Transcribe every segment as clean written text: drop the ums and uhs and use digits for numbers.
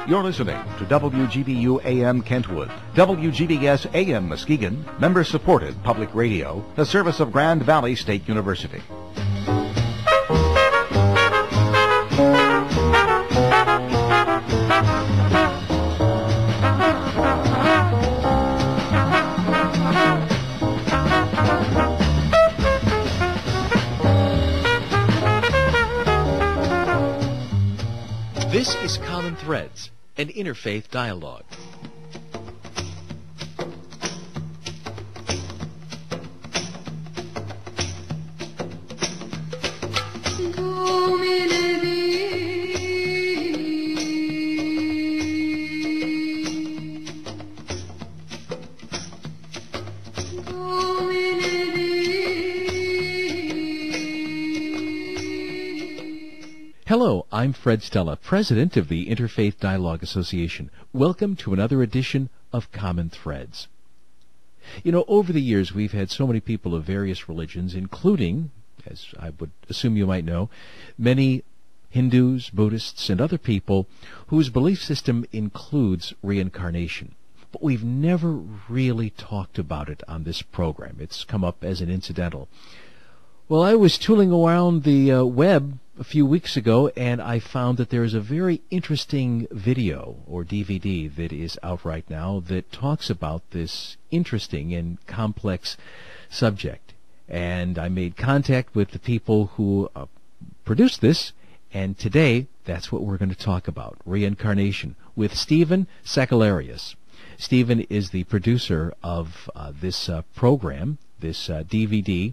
You're listening to WGBU AM Kentwood, WGBS AM Muskegon, member-supported public radio, the service of Grand Valley State University. This is Common Threads, an interfaith dialogue. Hello, I'm Fred Stella, President of the Interfaith Dialogue Association. Welcome to another edition of Common Threads. You know, over the years we've had so many people of various religions, including, as I would assume you might know, many Hindus, Buddhists, and other people whose belief system includes reincarnation. But we've never really talked about it on this program. It's come up as an incidental. Well, I was tooling around the web a few weeks ago, and I found that there is a very interesting video or DVD that is out right now that talks about this interesting and complex subject. And I made contact with the people who produced this, and today that's what we're going to talk about, reincarnation, with Stephen Sakellarios. Stephen is the producer of this program, this DVD,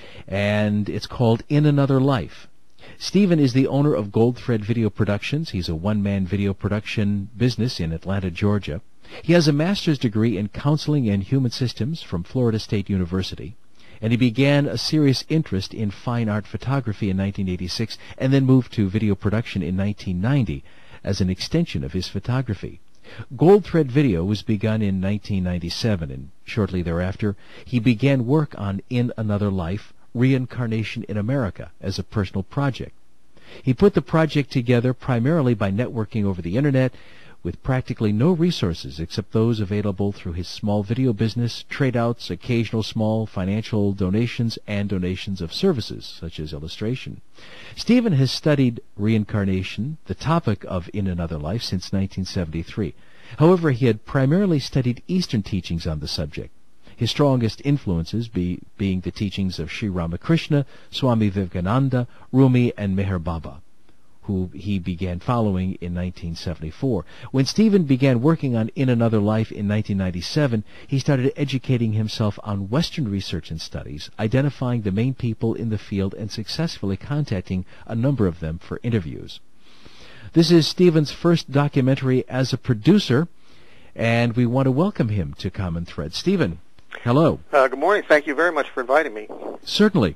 and it's called In Another Life. Stephen is the owner of Gold Thread Video Productions. He's a one-man video production business in Atlanta, Georgia. He has a master's degree in counseling and human systems from Florida State University, and he began a serious interest in fine art photography in 1986 and then moved to video production in 1990 as an extension of his photography. Gold Thread Video was begun in 1997, and shortly thereafter he began work on In Another Life, Reincarnation in America, as a personal project. He put the project together primarily by networking over the Internet with practically no resources except those available through his small video business, trade-outs, occasional small financial donations, and donations of services, such as illustration. Stephen has studied reincarnation, the topic of In Another Life, since 1973. However, he had primarily studied Eastern teachings on the subject, his strongest influences being the teachings of Sri Ramakrishna, Swami Vivekananda, Rumi, and Meher Baba, who he began following in 1974. When Stephen began working on In Another Life in 1997, he started educating himself on Western research and studies, identifying the main people in the field and successfully contacting a number of them for interviews. This is Stephen's first documentary as a producer, and we want to welcome him to Common Thread. Stephen, hello. Good morning. Thank you very much for inviting me. Certainly.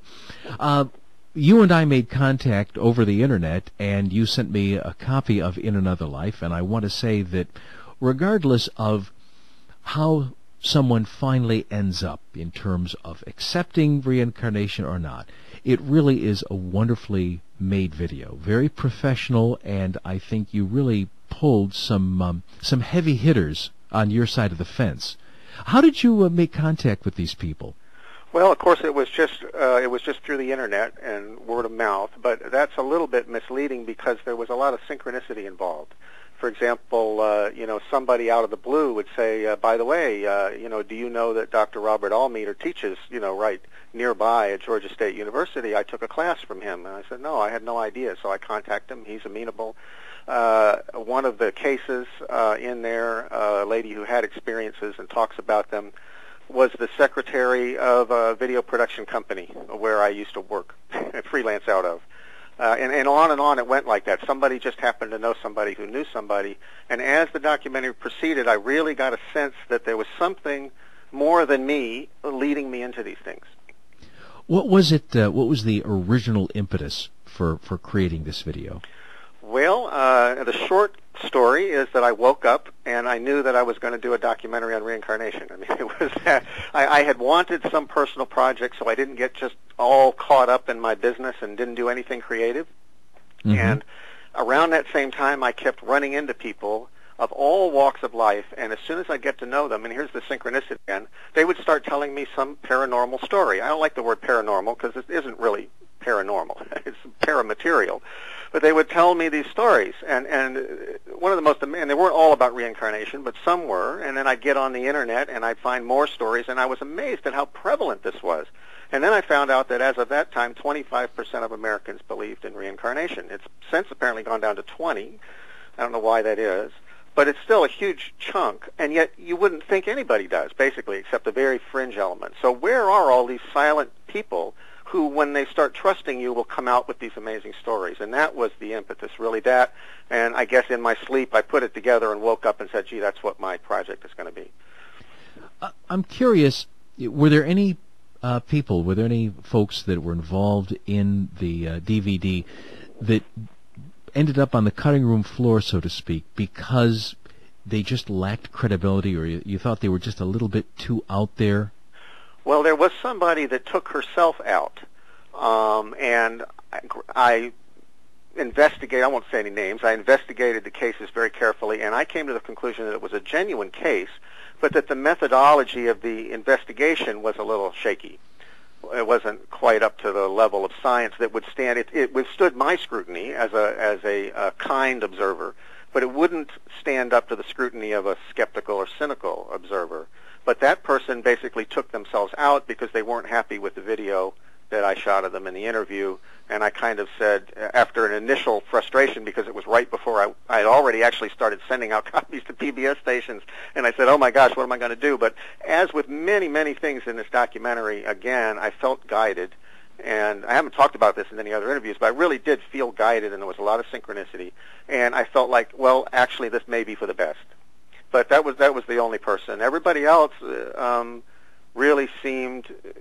You and I made contact over the Internet, and you sent me a copy of In Another Life, and I want to say that regardless of how someone finally ends up in terms of accepting reincarnation or not, it really is a wonderfully made video, very professional, and I think you really pulled some heavy hitters on your side of the fence. How did you make contact with these people? Well, of course, it was just through the Internet and word of mouth, but that's a little bit misleading because there was a lot of synchronicity involved. For example, somebody out of the blue would say, by the way, do you know that Dr. Robert Allmeter teaches, right nearby at Georgia State University? I took a class from him. And I said, no, I had no idea. So I contacted him. He's amenable. One of the cases in there, a lady who had experiences and talks about them, was the secretary of a video production company where I used to work, freelance out of. And on it went like that. Somebody just happened to know somebody who knew somebody. And as the documentary proceeded, I really got a sense that there was something more than me leading me into these things. What was it? What was the original impetus for creating this video? Well, the short story is that I woke up and I knew that I was going to do a documentary on reincarnation. I mean, it was I had wanted some personal project, so I didn't get just all caught up in my business and didn't do anything creative. Mm-hmm. And around that same time, I kept running into people of all walks of life, and as soon as I get to know them, and here's the synchronicity again, they would start telling me some paranormal story. I don't like the word paranormal because it isn't really paranormal. It's paramaterial. But they would tell me these stories, and one of the most, and they weren't all about reincarnation, but some were, and then I'd get on the internet and I'd find more stories, and I was amazed at how prevalent this was. And then I found out that as of that time, 25% of Americans believed in reincarnation. It's since apparently gone down to 20. I don't know why that is, but it's still a huge chunk, and yet you wouldn't think anybody does, basically, except a very fringe element. So where are all these silent people who, when they start trusting you, will come out with these amazing stories? And that was the impetus, really, that. And I guess in my sleep, I put it together and woke up and said, gee, that's what my project is going to be. I'm curious, were there any people, were there any folks that were involved in the DVD that ended up on the cutting room floor, so to speak, because they just lacked credibility, or you thought they were just a little bit too out there? Well, there was somebody that took herself out, and I investigated, I won't say any names, I investigated the cases very carefully, and I came to the conclusion that it was a genuine case, but that the methodology of the investigation was a little shaky. It wasn't quite up to the level of science that would stand. It withstood my scrutiny as a kind observer, but it wouldn't stand up to the scrutiny of a skeptical or cynical observer. But that person basically took themselves out because they weren't happy with the video that I shot of them in the interview, and I kind of said, after an initial frustration, because it was right before I had already actually started sending out copies to PBS stations, and I said, oh my gosh, what am I going to do? But as with many, many things in this documentary, again, I felt guided, and I haven't talked about this in any other interviews, but I really did feel guided, and there was a lot of synchronicity, and I felt like, well, actually, this may be for the best. But that was the only person. Everybody else really seemed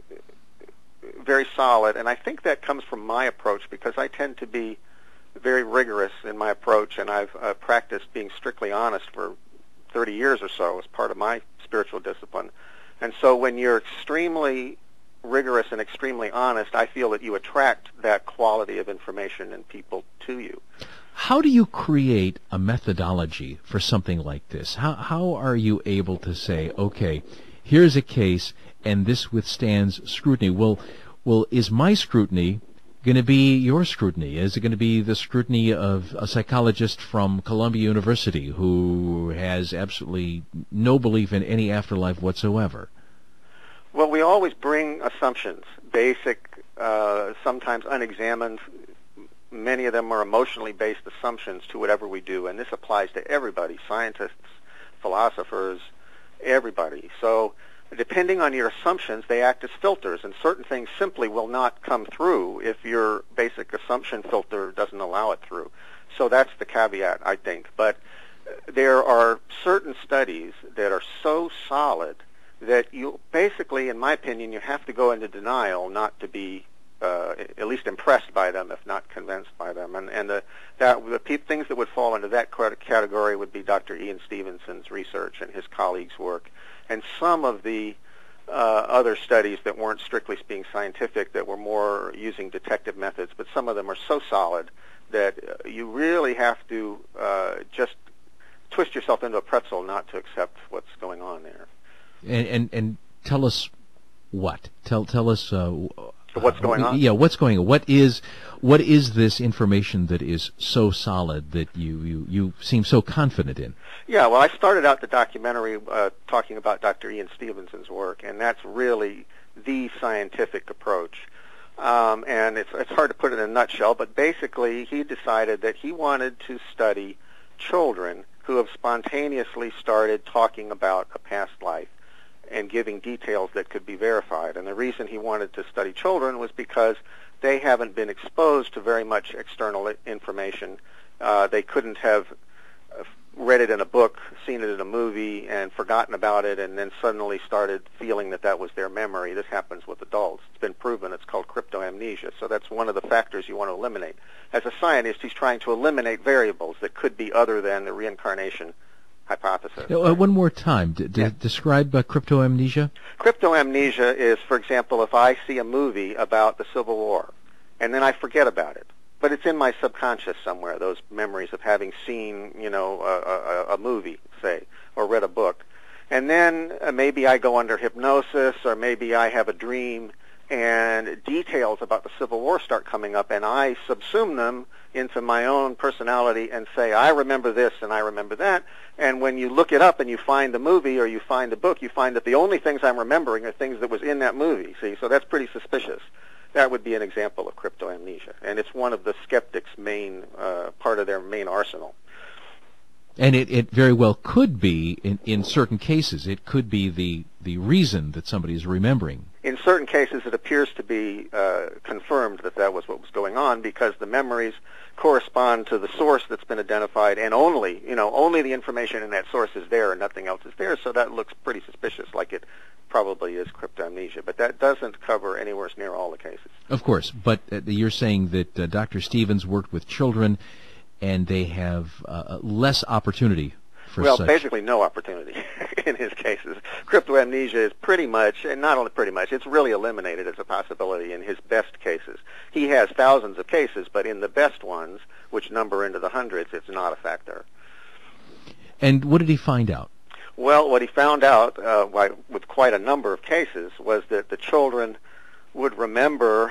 very solid, and I think that comes from my approach, because I tend to be very rigorous in my approach, and I've practiced being strictly honest for 30 years or so as part of my spiritual discipline. And so when you're extremely rigorous and extremely honest, I feel that you attract that quality of information and people to you. How do you create a methodology for something like this? How are you able to say, okay, here's a case, and this withstands scrutiny? Well, is my scrutiny going to be your scrutiny? Is it going to be the scrutiny of a psychologist from Columbia University who has absolutely no belief in any afterlife whatsoever? Well, we always bring assumptions, basic, sometimes unexamined. Many of them are emotionally based assumptions to whatever we do, and this applies to everybody, scientists, philosophers, everybody. So depending on your assumptions, they act as filters, and certain things simply will not come through if your basic assumption filter doesn't allow it through. So that's the caveat, I think. But there are certain studies that are so solid that you basically, in my opinion, you have to go into denial not to be at least impressed by them, if not convinced by them. And the things that would fall into that category would be Dr. Ian Stevenson's research and his colleagues' work, and some of the other studies that weren't strictly being scientific, that were more using detective methods, but some of them are so solid that you really have to just twist yourself into a pretzel not to accept what's going on there. And tell us what? Tell us what's going on? Yeah, what's going on? What is this information that is so solid that you seem so confident in? Yeah, well, I started out the documentary talking about Dr. Ian Stevenson's work, and that's really the scientific approach. And it's hard to put it in a nutshell, but basically he decided that he wanted to study children who have spontaneously started talking about a past life and giving details that could be verified. And the reason he wanted to study children was because they haven't been exposed to very much external information. They couldn't have read it in a book, seen it in a movie, and forgotten about it, and then suddenly started feeling that that was their memory. This happens with adults. It's been proven. It's called cryptoamnesia. So that's one of the factors you want to eliminate. As a scientist, he's trying to eliminate variables that could be other than the reincarnation hypothesis. One more time. Describe cryptoamnesia. Cryptoamnesia is, for example, if I see a movie about the Civil War, and then I forget about it, but it's in my subconscious somewhere, those memories of having seen, a movie, say, or read a book. And then maybe I go under hypnosis, or maybe I have a dream, and details about the Civil War start coming up, and I subsume them into my own personality and say, I remember this and I remember that. And when you look it up and you find the movie or you find the book, you find that the only things I'm remembering are things that was in that movie. See, so that's pretty suspicious. That would be an example of cryptoamnesia, and it's one of the skeptics' main part of their main arsenal. And it very well could be, in certain cases, it could be the reason that somebody is remembering. In certain cases, it appears to be confirmed that that was what was going on, because the memories correspond to the source that's been identified, and only the information in that source is there and nothing else is there, so that looks pretty suspicious, like it probably is cryptoamnesia. But that doesn't cover anywhere near all the cases. Of course, but you're saying that Dr. Stevens worked with children, and they have less opportunity for well, such. basically no opportunity in his cases. Cryptoamnesia is pretty much, and not only pretty much, it's really eliminated as a possibility in his best cases. He has thousands of cases, but in the best ones, which number into the hundreds, it's not a factor. And what did he find out? Well, what he found out with quite a number of cases was that the children would remember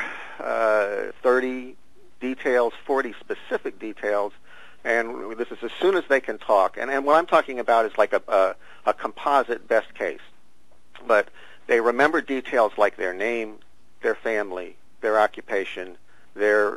30 details, 40 specific details, and this is as soon as they can talk. And what I'm talking about is like a composite best case. But they remember details like their name, their family, their occupation, their,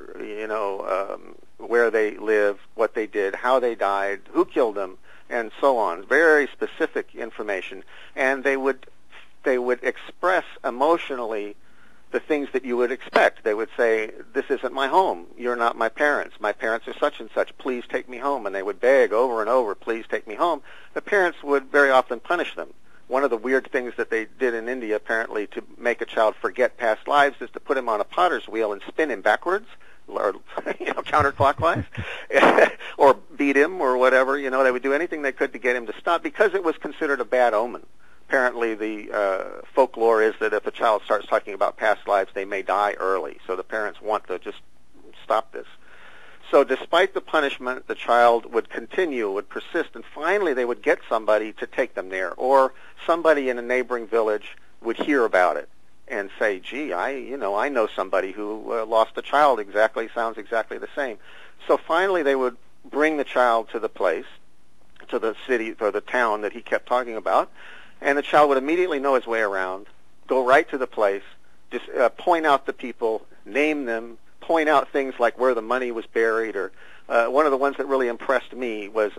where they live, what they did, how they died, who killed them, and so on. Very specific information. And they would express emotionally the things that you would expect. They would say, this isn't my home. You're not my parents. My parents are such and such. Please take me home. And they would beg over and over, please take me home. The parents would very often punish them. One of the weird things that they did in India, apparently, to make a child forget past lives is to put him on a potter's wheel and spin him backwards, or counterclockwise, or beat him or whatever. They would do anything they could to get him to stop, because it was considered a bad omen. Apparently, the folklore is that if a child starts talking about past lives, they may die early. So the parents want to just stop this. So despite the punishment, the child would continue, would persist, and finally they would get somebody to take them there. Or somebody in a neighboring village would hear about it and say, gee, I know somebody who lost a child sounds exactly the same. So finally they would bring the child to the place, to the city or the town that he kept talking about, and the child would immediately know his way around, go right to the place, just point out the people, name them, point out things like where the money was buried. Or one of the ones that really impressed me was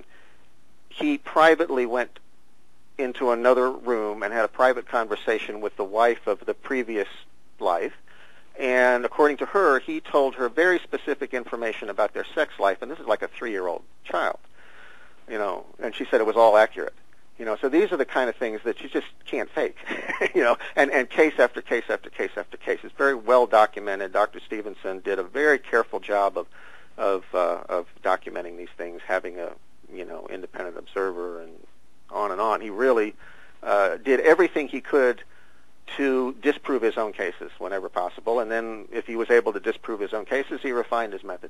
he privately went into another room and had a private conversation with the wife of the previous life. And according to her, he told her very specific information about their sex life, and this is like a 3-year-old child, and she said it was all accurate. So these are the kind of things that you just can't fake, and case after case after case after case. It's very well documented. Dr. Stevenson did a very careful job of documenting these things, having a, independent observer and on and on. He really did everything he could to disprove his own cases whenever possible, and then if he was able to disprove his own cases, he refined his method.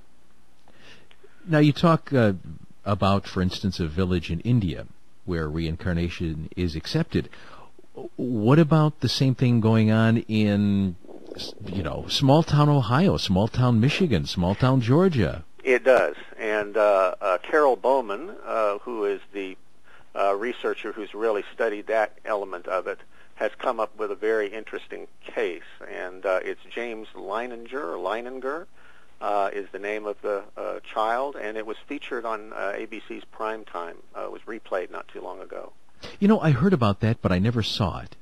Now you talk about, for instance, a village in India where reincarnation is accepted. What about the same thing going on in, small-town Ohio, small-town Michigan, small-town Georgia? It does. And Carol Bowman, who is the researcher who's really studied that element of it, has come up with a very interesting case. And it's James Leininger, is the name of the child, and it was featured on ABC's Primetime. It was replayed not too long ago. I heard about that, but I never saw it.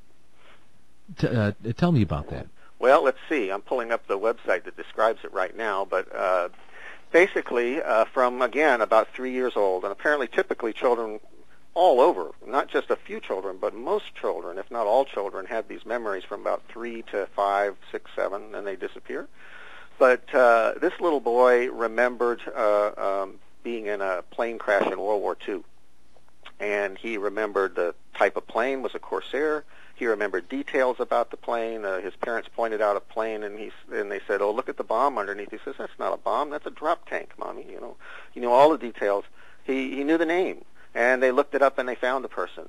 Tell me about that. Well, let's see. I'm pulling up the website that describes it right now, but basically from, again, about 3 years old, and apparently typically children all over, not just a few children, but most children, if not all children, have these memories from about 3 to 5, 6, 7, and they disappear. But this little boy remembered being in a plane crash in World War II. And he remembered the type of plane was a Corsair. He He remembered details about the plane. His parents pointed out a plane, and they said, "Oh, look at the bomb underneath." He says, "That's not a bomb. That's a drop tank, Mommy." You know all the details. He knew the name, and they looked it up, and they found the person.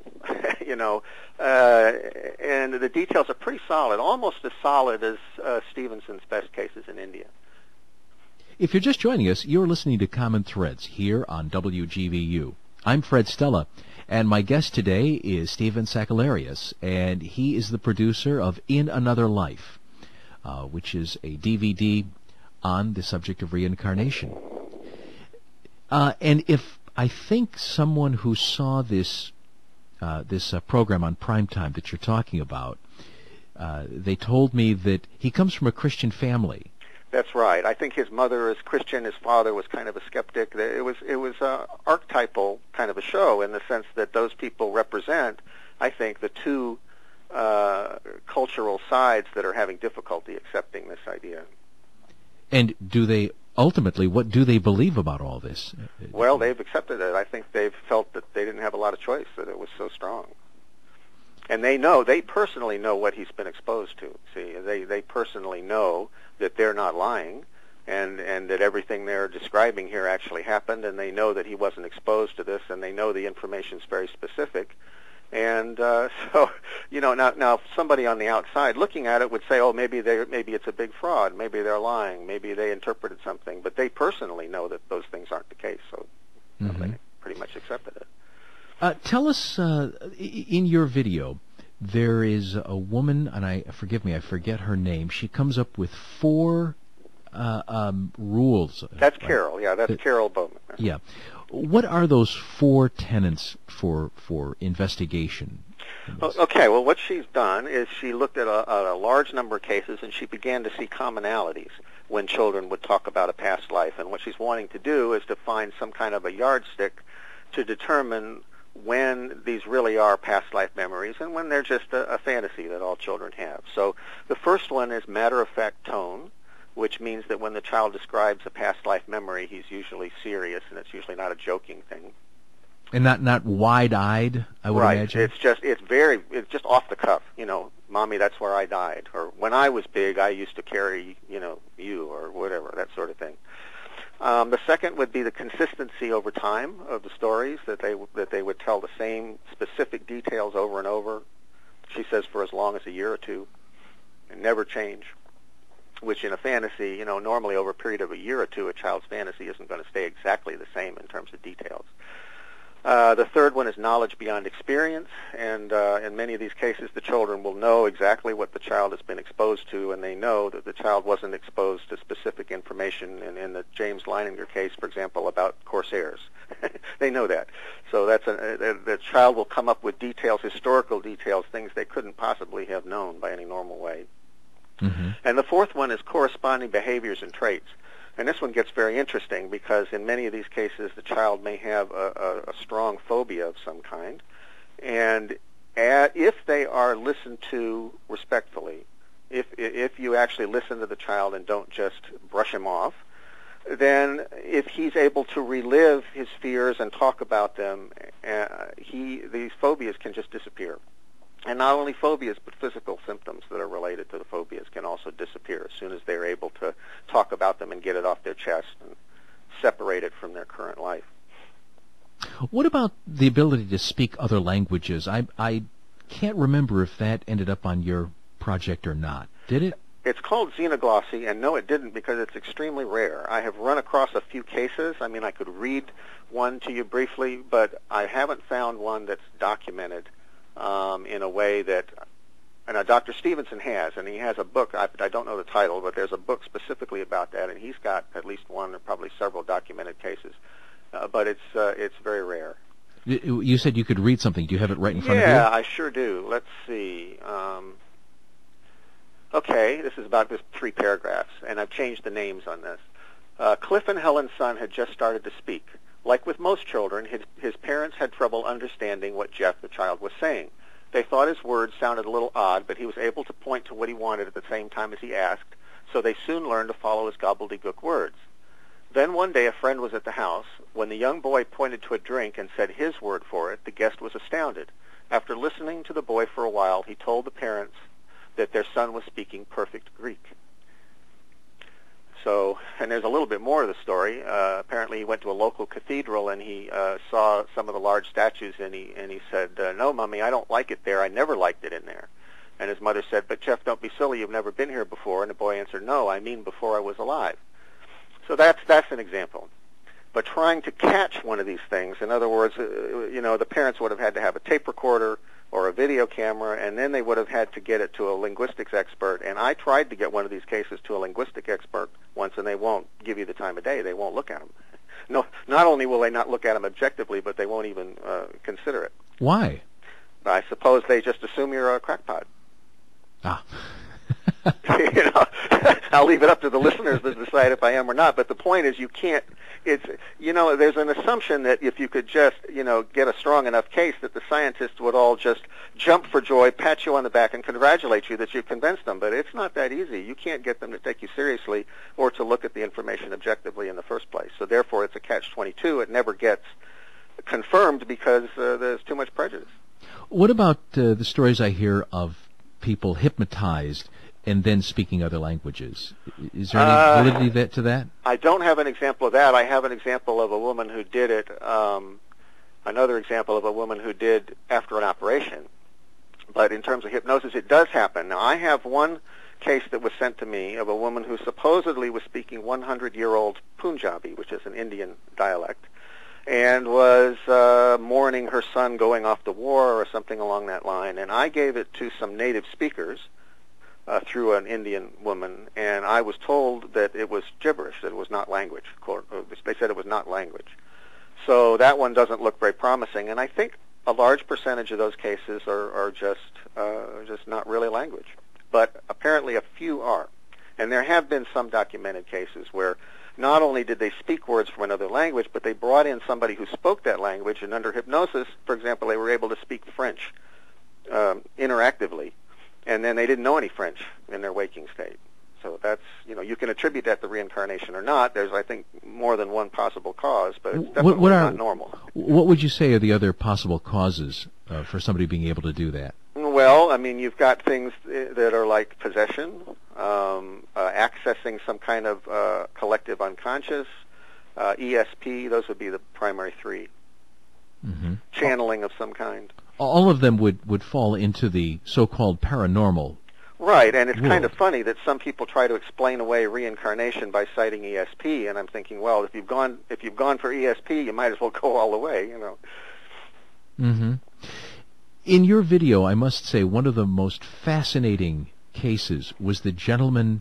And the details are pretty solid, almost as solid as Stevenson's best cases in India. If you're just joining us, you're listening to Common Threads here on WGVU. I'm Fred Stella, and my guest today is Stephen Sakellarios, and he is the producer of In Another Life, which is a DVD on the subject of reincarnation. And if I think someone who saw this program on primetime that you're talking about, they told me that he comes from a Christian family. That's right. I think his mother is Christian. His father was kind of a skeptic. It was archetypal kind of a show in the sense that those people represent, I think, the two cultural sides that are having difficulty accepting this idea. And do they ultimately, what do they believe about all this? Well, they've accepted it. I think they've felt that they didn't have a lot of choice, that it was so strong. And they personally know what he's been exposed to. See, they personally know that they're not lying, and that everything they're describing here actually happened, and they know that he wasn't exposed to this, and they know the information's very specific. And so, now somebody on the outside looking at it would say, oh, maybe it's a big fraud, maybe they're lying, maybe they interpreted something, but they personally know that those things aren't the case, so they pretty much accepted it. Tell us, in your video, there is a woman, and I forget her name. She comes up with 4 rules. That's Carol. Yeah, that's Carol Bowman. Yeah. What are those 4 tenets for investigation? Okay, well, what she's done is she looked at a large number of cases, and she began to see commonalities when children would talk about a past life. And what she's wanting to do is to find some kind of a yardstick to determine when these really are past life memories and when they're just a fantasy that all children have. So the first one is matter-of-fact tone, which means that when the child describes a past life memory, he's usually serious, and it's usually not a joking thing. And not wide-eyed, I would imagine? Right. It's just off the cuff. Mommy, that's where I died. Or when I was big, I used to carry, you, or whatever, that sort of thing. The second would be the consistency over time of the stories, that they would tell the same specific details over and over. She says for as long as a year or two, and never change. Which in a fantasy, normally over a period of a year or two, a child's fantasy isn't going to stay exactly the same in terms of details. The third one is knowledge beyond experience, and in many of these cases, the children will know exactly what the child has been exposed to, and they know that the child wasn't exposed to specific information. In the James Leininger case, for example, about Corsairs, they know that. So the child will come up with details, historical details, things they couldn't possibly have known by any normal way. Mm-hmm. And the fourth one is corresponding behaviors and traits. And this one gets very interesting because in many of these cases the child may have a strong phobia of some kind. And if they are listened to respectfully, if you actually listen to the child and don't just brush him off, then if he's able to relive his fears and talk about them, these phobias can just disappear. And not only phobias, but physical symptoms that are related to the phobias can also disappear as soon as they're able to talk about them and get it off their chest and separate it from their current life. What about the ability to speak other languages? I can't remember if that ended up on your project or not. Did it? It's called xenoglossy, and no, it didn't, because it's extremely rare. I have run across a few cases. I mean, I could read one to you briefly, but I haven't found one that's documented in a way that, and Dr. Stevenson has, and he has a book, I don't know the title, but there's a book specifically about that, and he's got at least one or probably several documented cases, but it's very rare. You said you could read something. Do you have it right in front of you? Yeah, I sure do. Let's see. Okay, this is about 3 paragraphs, and I've changed the names on this. Cliff and Helen's son had just started to speak. Like with most children, his parents had trouble understanding what Jeff, the child, was saying. They thought his words sounded a little odd, but he was able to point to what he wanted at the same time as he asked, so they soon learned to follow his gobbledygook words. Then one day a friend was at the house. When the young boy pointed to a drink and said his word for it, the guest was astounded. After listening to the boy for a while, he told the parents that their son was speaking perfect Greek. So, and there's a little bit more of the story. Apparently he went to a local cathedral and he saw some of the large statues, and he said, "No, Mommy, I don't like it there. I never liked it in there." And his mother said, "But Jeff, don't be silly. You've never been here before." And the boy answered, "No, I mean before I was alive." So that's an example. But trying to catch one of these things, in other words, the parents would have had to have a tape recorder or a video camera, and then they would have had to get it to a linguistics expert. And I tried to get one of these cases to a linguistic expert once, and they won't give you the time of day. They won't look at them. No, not only will they not look at them objectively, but they won't even consider it. Why? I suppose they just assume you're a crackpot. Ah. I'll leave it up to the listeners to decide if I am or not. But the point is, you can't. There's an assumption that if you could just, get a strong enough case, that the scientists would all just jump for joy, pat you on the back, and congratulate you that you've convinced them. But it's not that easy. You can't get them to take you seriously or to look at the information objectively in the first place. So therefore, it's a catch-22. It never gets confirmed because there's too much prejudice. What about the stories I hear of people hypnotized and then speaking other languages? Is there any validity to that? I don't have an example of that. I have an example of a woman who did it, another example of a woman who did after an operation. But in terms of hypnosis, it does happen. Now, I have one case that was sent to me of a woman who supposedly was speaking 100-year-old Punjabi, which is an Indian dialect, and was mourning her son going off to war or something along that line. And I gave it to some native speakers through an Indian woman, and I was told that it was gibberish, that it was not language. They said it was not language. So that one doesn't look very promising, and I think a large percentage of those cases are just not really language. But apparently a few are. And there have been some documented cases where not only did they speak words from another language, but they brought in somebody who spoke that language, and under hypnosis, for example, they were able to speak French interactively, and then they didn't know any French in their waking state. So that's, you can attribute that to reincarnation or not. There's, I think, more than one possible cause, but it's definitely not normal. What would you say are the other possible causes for somebody being able to do that? Well, I mean, you've got things that are like possession, accessing some kind of collective unconscious, ESP. Those would be the primary three. Mm-hmm. Channeling of some kind. All of them would fall into the so-called paranormal. Right, and it's kind of funny that some people try to explain away reincarnation by citing ESP, and I'm thinking, well, if you've gone for ESP, you might as well go all the way, Mm-hmm. In your video, I must say, one of the most fascinating cases was the gentleman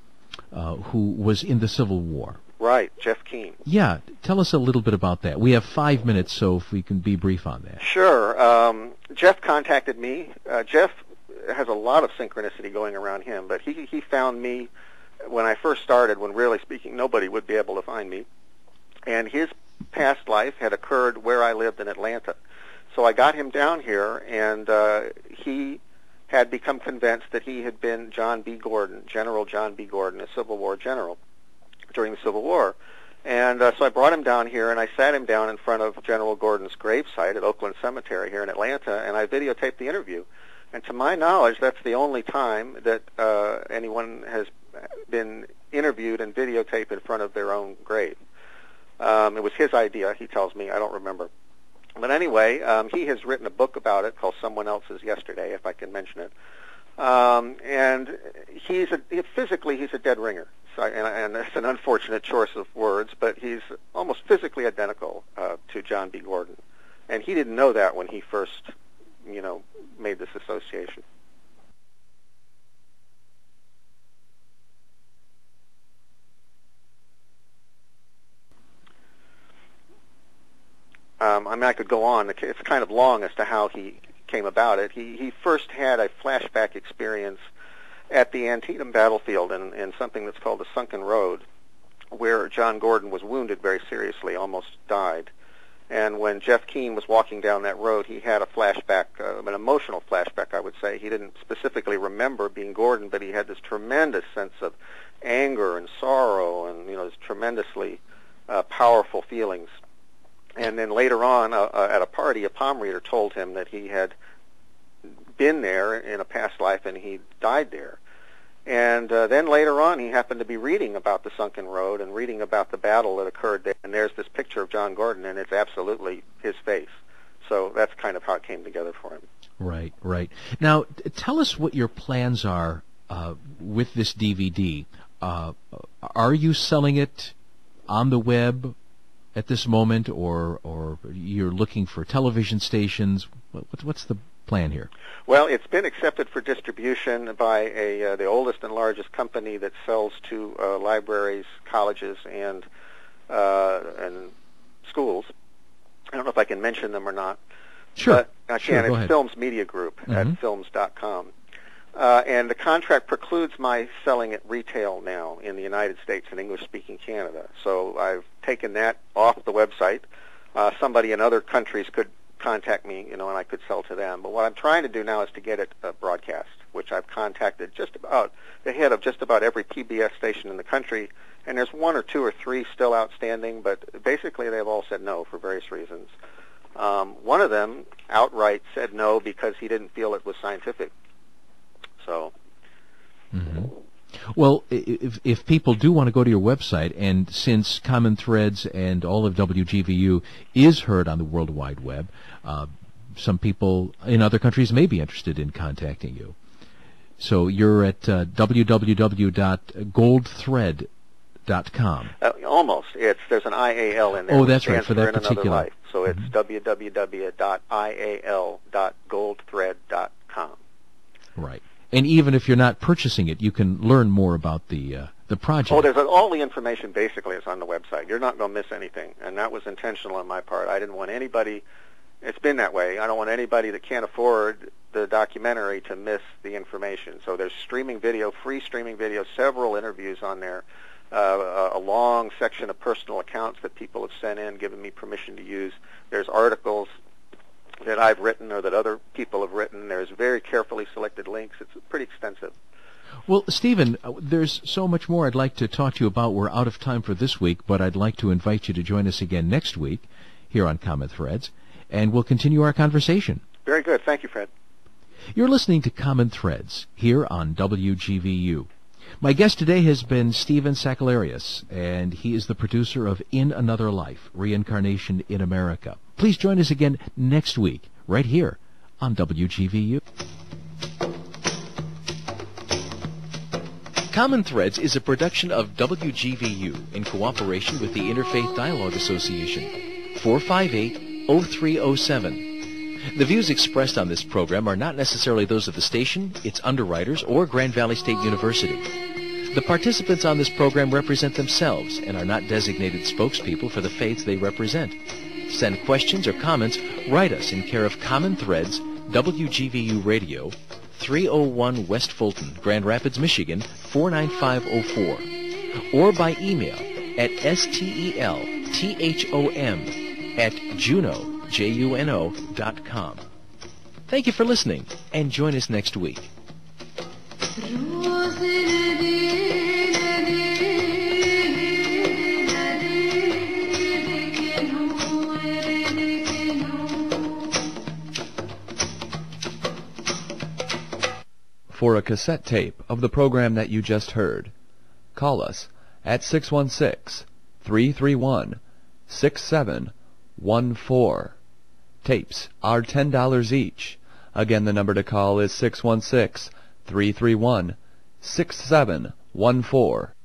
who was in the Civil War. Right, Jeff Keane. Yeah, tell us a little bit about that. We have 5 minutes, so if we can be brief on that. Sure. Jeff contacted me. Jeff has a lot of synchronicity going around him, but he found me when I first started, when really speaking nobody would be able to find me. And his past life had occurred where I lived in Atlanta. So I got him down here, and he had become convinced that he had been John B. Gordon, General John B. Gordon, a Civil War general during the Civil War. And so I brought him down here, and I sat him down in front of General Gordon's gravesite at Oakland Cemetery here in Atlanta, and I videotaped the interview. And to my knowledge, that's the only time that anyone has been interviewed and videotaped in front of their own grave. It was his idea, he tells me. I don't remember. But anyway, he has written a book about it called Someone Else's Yesterday, if I can mention it. And physically he's a dead ringer. So, and it's an unfortunate choice of words, but he's almost physically identical to John B. Gordon. And he didn't know that when he first, made this association. I could go on. It's kind of long as to how he came about it. He first had a flashback experience at the Antietam battlefield in something that's called the Sunken Road, where John Gordon was wounded very seriously, almost died. And when Jeff Keane was walking down that road, he had a flashback, an emotional flashback, I would say. He didn't specifically remember being Gordon, but he had this tremendous sense of anger and sorrow and, this tremendously powerful feelings. And then later on, at a party, a palm reader told him that he had been there in a past life and he died there. And then later on, he happened to be reading about the sunken road and reading about the battle that occurred there. And there's this picture of John Gordon, and it's absolutely his face. So that's kind of how it came together for him. Right, right. Now, tell us what your plans are with this DVD. Are you selling it on the web at this moment, or you're looking for television stations? What's the plan here? Well, it's been accepted for distribution by the oldest and largest company that sells to libraries, colleges, and schools. I don't know if I can mention them or not. Sure. But I can. Sure, go It's ahead. Films Media Group at films.com. And the contract precludes my selling at retail now in the United States and English-speaking Canada. So I've taken that off the website. Somebody in other countries could contact me, and I could sell to them. But what I'm trying to do now is to get it broadcast, which I've contacted just about the head of just about every PBS station in the country, and there's one or two or three still outstanding, but basically they've all said no for various reasons. One of them outright said no because he didn't feel it was scientific. So. Mm-hmm. Well, if people do want to go to your website, and since Common Threads and all of WGVU is heard on the World Wide Web, some people in other countries may be interested in contacting you. So you're at www.goldthread.com. Almost. There's an IAL in there. Oh, that's right, for that in another particular. life. So it's www.ial.goldthread.com. Right. And even if you're not purchasing it, you can learn more about the project. Oh, there's all the information basically is on the website. You're not going to miss anything, and that was intentional on my part. I didn't want anybody. It's been that way. I don't want anybody that can't afford the documentary to miss the information. So there's streaming video, free streaming video, several interviews on there, a long section of personal accounts that people have sent in, given me permission to use. There's articles that I've written or that other people have written. There's very carefully selected links. It's pretty extensive. Well, Stephen, there's so much more I'd like to talk to you about. We're out of time for this week, but I'd like to invite you to join us again next week here on Common Threads, and we'll continue our conversation. Very good. Thank you, Fred. You're listening to Common Threads here on WGVU. My guest today has been Stephen Sakellarios, and he is the producer of In Another Life, Reincarnation in America. Please join us again next week, right here on WGVU. Common Threads is a production of WGVU in cooperation with the Interfaith Dialogue Association, 458-0307. The views expressed on this program are not necessarily those of the station, its underwriters, or Grand Valley State University. The participants on this program represent themselves and are not designated spokespeople for the faiths they represent. Send questions or comments, write us in care of Common Threads, WGVU Radio, 301 West Fulton, Grand Rapids, Michigan, 49504, or by email at stelthom@juno.com. Thank you for listening, and join us next week. For a cassette tape of the program that you just heard, call us at 616-331-6714. Tapes are $10 each. Again, the number to call is 616-331-6714.